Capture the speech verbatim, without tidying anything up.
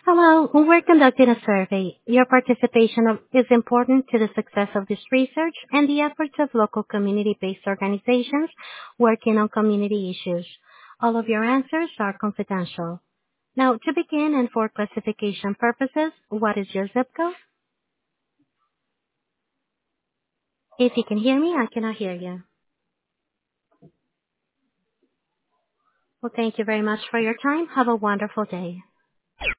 Hello, we're conducting a survey. Your participation of- is important to the success of this research and the efforts of local community-based organizations working on community issues. All of your answers are confidential. Now, to begin and for classification purposes, what is your zip code? If you can hear me, I cannot hear you. Well, thank you very much for your time. Have a wonderful day.